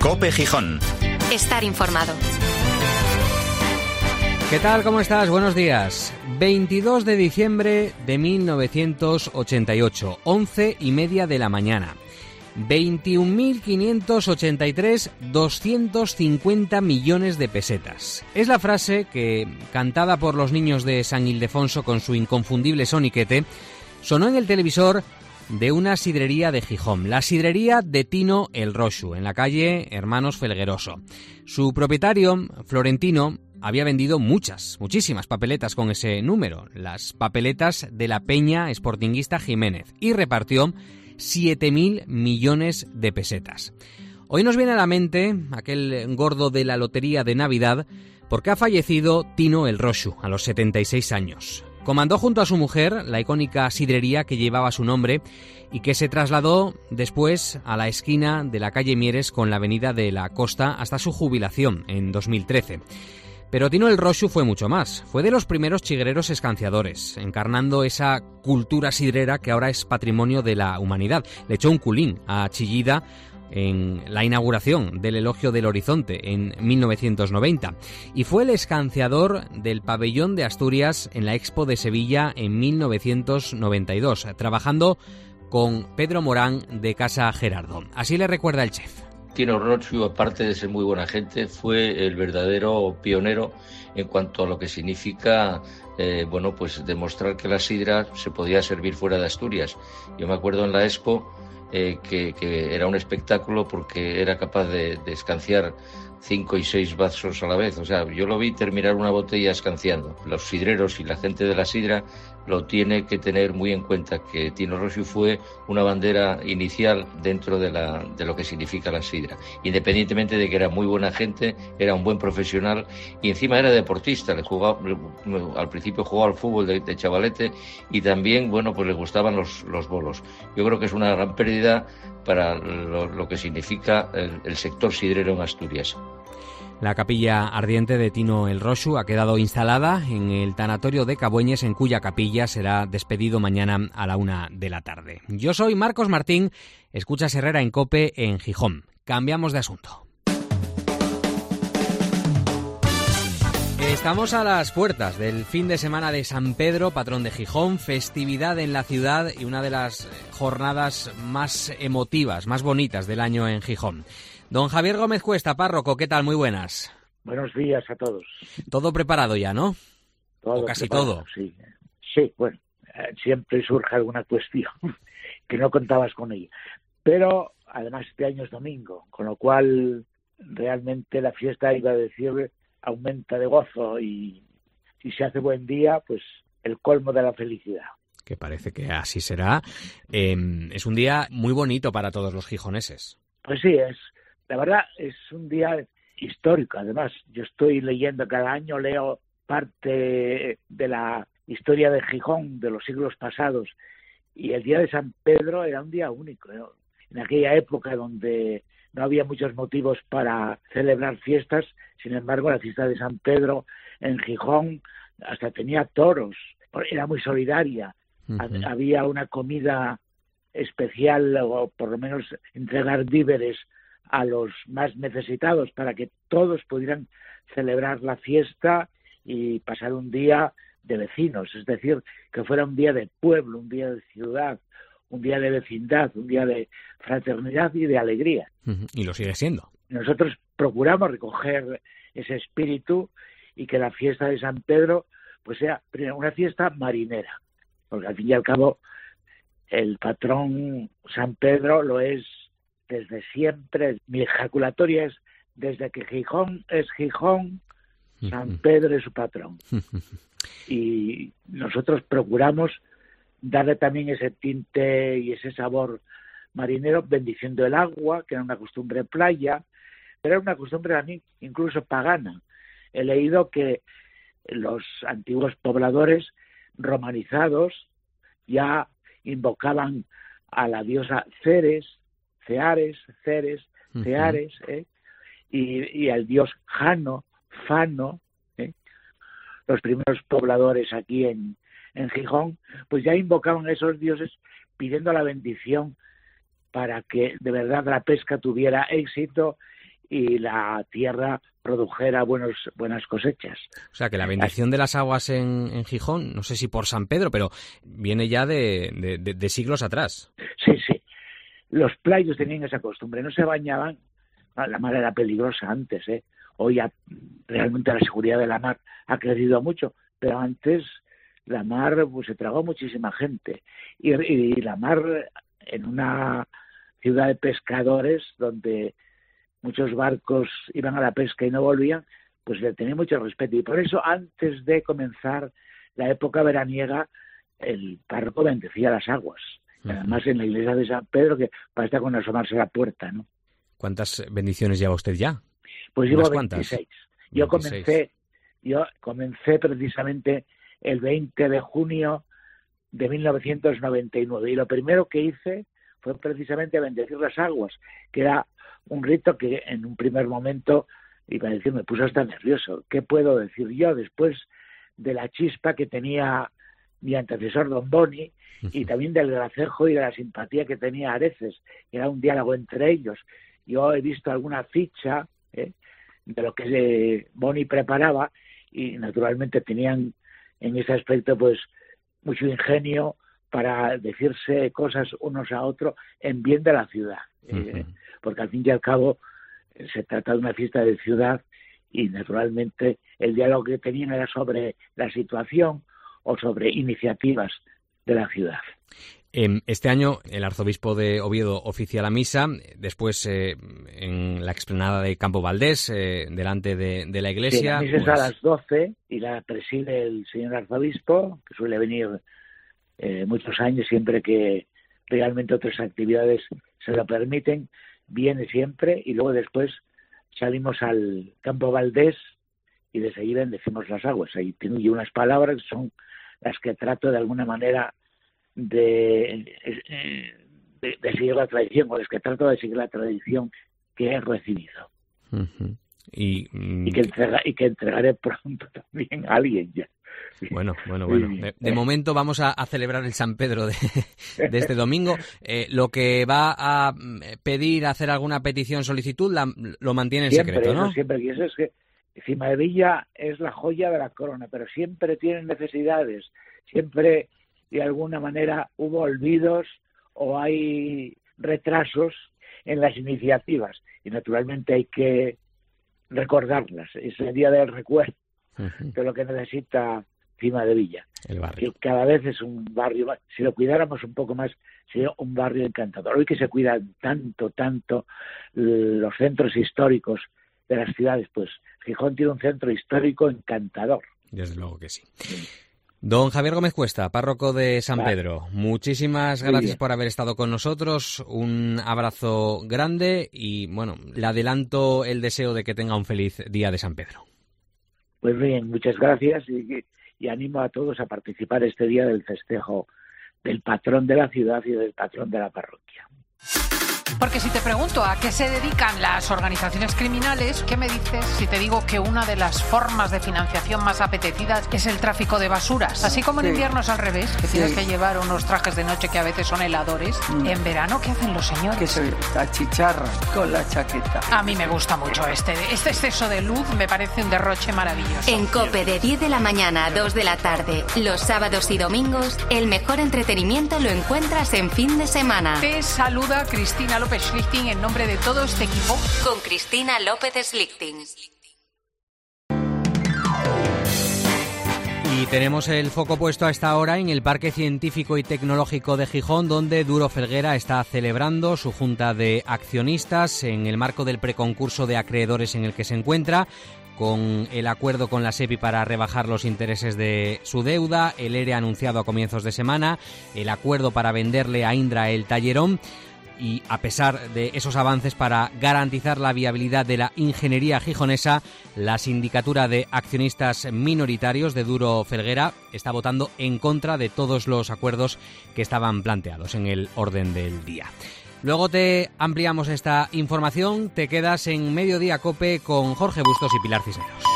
COPE Gijón. Estar informado. ¿Qué tal? ¿Cómo estás? Buenos días. 22 de diciembre de 1988, 11:30 de la mañana. 21.583, 250 millones de pesetas. Es la frase que, cantada por los niños de San Ildefonso con su inconfundible soniquete, sonó en el televisor de una sidrería de Gijón, la sidrería de Tino el Roxu, en la calle Hermanos Felgueroso. Su propietario, Florentino, había vendido muchísimas papeletas con ese número, las papeletas de la Peña Sportinguista Jiménez, y repartió 7.000 millones de pesetas. Hoy nos viene a la mente aquel gordo de la lotería de Navidad, porque ha fallecido Tino el Roxu a los 76 años. Comandó junto a su mujer la icónica sidrería que llevaba su nombre y que se trasladó después a la esquina de la calle Mieres con la avenida de la Costa hasta su jubilación en 2013. Pero Tino el Roxu fue mucho más. Fue de los primeros chigreros escanciadores, encarnando esa cultura sidrera que ahora es patrimonio de la humanidad. Le echó un culín a Chillida en la inauguración del Elogio del Horizonte en 1990 y fue el escanciador del Pabellón de Asturias en la Expo de Sevilla en 1992, trabajando con Pedro Morán de Casa Gerardo. Así le recuerda el chef. Tino Roxu, aparte de ser muy buena gente, fue el verdadero pionero en cuanto a lo que significa pues demostrar que la sidra se podía servir fuera de Asturias. Yo me acuerdo en la Expo que era un espectáculo porque era capaz de escanciar 5 y 6 vasos a la vez. O sea, yo lo vi terminar una botella escanciando. Los sidreros y la gente de la sidra lo tiene que tener muy en cuenta, que Tino Roxu fue una bandera inicial dentro de lo que significa la sidra. Independientemente de que era muy buena gente, era un buen profesional y encima era deportista. Al principio jugaba al fútbol de chavalete y también, pues le gustaban los bolos. Yo creo que es una gran pérdida para lo que significa el sector sidrero en Asturias. La capilla ardiente de Tino el Roxu ha quedado instalada en el tanatorio de Cabueñes, en cuya capilla será despedido mañana a la 1 de la tarde. Yo soy Marcos Martín, escuchas Herrera en COPE en Gijón. Cambiamos de asunto. Estamos a las puertas del fin de semana de San Pedro, patrón de Gijón, festividad en la ciudad y una de las jornadas más emotivas, más bonitas del año en Gijón. Don Javier Gómez Cuesta, párroco, ¿qué tal? Muy buenas. Buenos días a todos. Todo preparado ya, ¿no? Todo o casi preparado, todo. Sí, bueno, siempre surge alguna cuestión que no contabas con ella. Pero además este año es domingo, con lo cual realmente la fiesta, iba a decir, aumenta de gozo y si se hace buen día, pues el colmo de la felicidad. Que parece que así será. Es un día muy bonito para todos los gijoneses. Pues sí, la verdad es un día histórico. Además, yo estoy leyendo cada año, leo parte de la historia de Gijón de los siglos pasados y el día de San Pedro era un día único, ¿no? En aquella época donde no había muchos motivos para celebrar fiestas, sin embargo la fiesta de San Pedro en Gijón hasta tenía toros, era muy solidaria, había una comida especial o por lo menos entregar víveres a los más necesitados para que todos pudieran celebrar la fiesta y pasar un día de vecinos, es decir, que fuera un día de pueblo, un día de ciudad, un día de vecindad, un día de fraternidad y de alegría. Y lo sigue siendo. Nosotros procuramos recoger ese espíritu y que la fiesta de San Pedro pues sea primero una fiesta marinera, porque al fin y al cabo el patrón San Pedro lo es desde siempre. Mi ejaculatoria es: desde que Gijón es Gijón, San Pedro es su patrón. Y nosotros procuramos darle también ese tinte y ese sabor marinero, bendiciendo el agua, que era una costumbre playa, pero era una costumbre también incluso pagana. He leído que los antiguos pobladores romanizados ya invocaban a la diosa Ceres, y al dios Jano, Fano. Los primeros pobladores aquí en Gijón, pues ya invocaban a esos dioses pidiendo la bendición para que de verdad la pesca tuviera éxito y la tierra produjera buenas cosechas. O sea, que la bendición de las aguas en Gijón, no sé si por San Pedro, pero viene ya de siglos atrás. Sí. Los playos tenían esa costumbre, no se bañaban. La mar era peligrosa antes, Hoy realmente la seguridad de la mar ha crecido mucho, pero antes la mar pues se tragó muchísima gente. Y la mar, en una ciudad de pescadores, donde muchos barcos iban a la pesca y no volvían, pues le tenía mucho respeto. Y por eso, antes de comenzar la época veraniega, el párroco bendecía las aguas. Uh-huh. Además, en la iglesia de San Pedro, que basta con asomarse a la puerta, ¿no? ¿Cuántas bendiciones lleva usted ya? Pues llevo 26. Yo comencé precisamente el 20 de junio de 1999. Y lo primero que hice fue precisamente bendecir las aguas, que era un rito que en un primer momento, iba a decir, me puso hasta nervioso. ¿Qué puedo decir yo después de la chispa que tenía mi antecesor Don Boni y también del gracejo y de la simpatía que tenía Areces? Era un diálogo entre ellos. Yo he visto alguna ficha de lo que Boni preparaba y naturalmente tenían en ese aspecto pues mucho ingenio para decirse cosas unos a otros en bien de la ciudad. Porque al fin y al cabo se trata de una fiesta de ciudad y naturalmente el diálogo que tenían era sobre la situación o sobre iniciativas de la ciudad. Este año el arzobispo de Oviedo oficia la misa, después en la explanada de Campo Valdés, delante de la iglesia. Sí, la misa es a las 12 y la preside el señor arzobispo, que suele venir muchos años, siempre que realmente otras actividades se lo permiten, viene siempre, y luego después salimos al Campo Valdés y desde allí bendecimos las aguas. Ahí tengo yo unas palabras que son las que trato de alguna manera de seguir la tradición, o las que trato de seguir la tradición que he recibido. Uh-huh. Y que entregaré pronto también a alguien ya. Bueno. De momento vamos a celebrar el San Pedro de este domingo. Lo que va a pedir, hacer alguna petición, solicitud, lo mantiene en secreto, ¿no? Siempre. Y eso es que Cimadevilla es la joya de la corona, pero siempre tienen necesidades. Siempre, de alguna manera, hubo olvidos o hay retrasos en las iniciativas. Y naturalmente hay que recordarlas. Es el día del recuerdo de lo que necesita Cimadevilla. El barrio. Que cada vez es un barrio, si lo cuidáramos un poco más, sería un barrio encantador. Hoy que se cuidan tanto los centros históricos de las ciudades, pues Gijón tiene un centro histórico encantador. Desde luego que sí. Don Javier Gómez Cuesta, párroco de San Pedro, muchísimas gracias por haber estado con nosotros, un abrazo grande y, bueno, le adelanto el deseo de que tenga un feliz día de San Pedro. Pues bien, muchas gracias y animo a todos a participar este día del festejo del patrón de la ciudad y del patrón de la parroquia. Porque si te pregunto a qué se dedican las organizaciones criminales, ¿qué me dices si te digo que una de las formas de financiación más apetecidas es el tráfico de basuras? Así como en invierno es al revés, que tienes que llevar unos trajes de noche que a veces son heladores. En verano, ¿qué hacen los señores? Que se achicharran con la chaqueta. A mí me gusta mucho este exceso de luz, me parece un derroche maravilloso. En COPE de 10 de la mañana a 2 de la tarde, los sábados y domingos, el mejor entretenimiento lo encuentras en fin de semana. Te saluda Cristina López Schlichting en nombre de todo este equipo. Con Cristina López Schlichting. Y tenemos el foco puesto a esta hora en el Parque Científico y Tecnológico de Gijón, donde Duro Felguera está celebrando su junta de accionistas en el marco del preconcurso de acreedores en el que se encuentra, con el acuerdo con la SEPI para rebajar los intereses de su deuda, el ERE anunciado a comienzos de semana, el acuerdo para venderle a Indra el Tallerón. Y a pesar de esos avances para garantizar la viabilidad de la ingeniería gijonesa, la sindicatura de accionistas minoritarios de Duro Felguera está votando en contra de todos los acuerdos que estaban planteados en el orden del día. Luego te ampliamos esta información, te quedas en Mediodía COPE con Jorge Bustos y Pilar Cisneros.